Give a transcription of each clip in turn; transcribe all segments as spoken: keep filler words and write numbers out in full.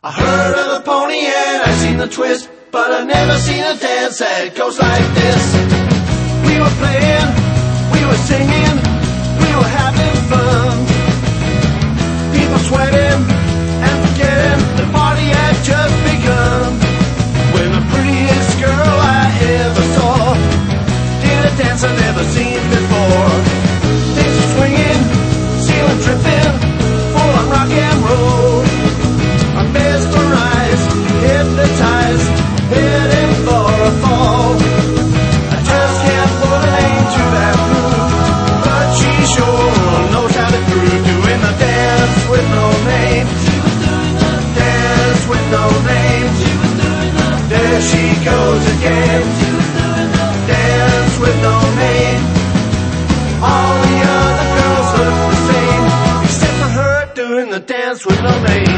I heard of the pony and I seen the twist, but I never seen a dance that goes like this. We were playing, we were singing, we were having fun. People sweating and forgetting the party had just begun. When the prettiest girl I ever saw did a dance I never seen before. Things were swinging, ceiling tripping, full on rock and roll. I'm mesmerized, hypnotized, heading for a fall. I just can't put a name to that move, but she sure knows how to groove. Doing the dance with no name, dance with no name. There she goes again, dance with no name. All the other girls look the same, except for her doing the dance with no name.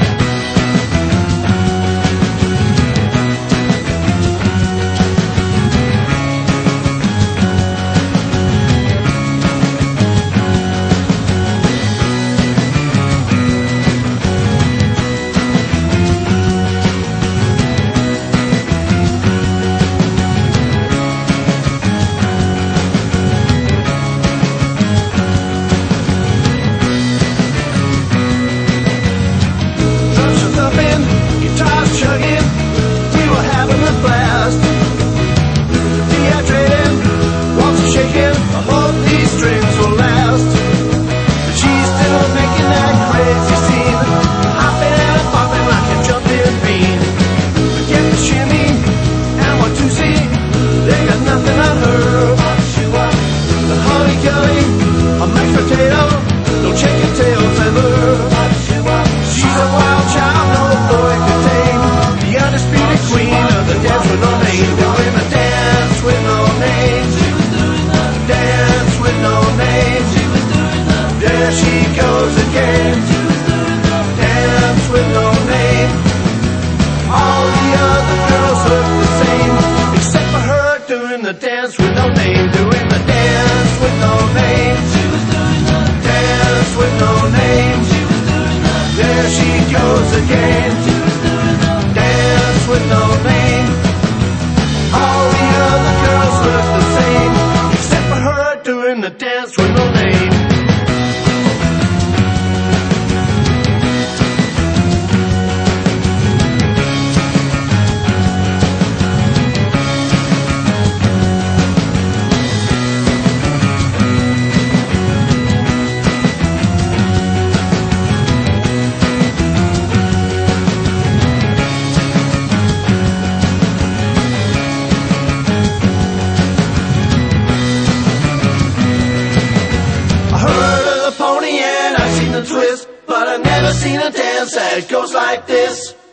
The dance with no name, doing the dance with no name. She was doing the dance with no name. She was doing the there she goes again. She was doing the dance with no name. All the other girls look the same, except for her doing the dance with no name. Twist, but I've never seen a dance that goes like this.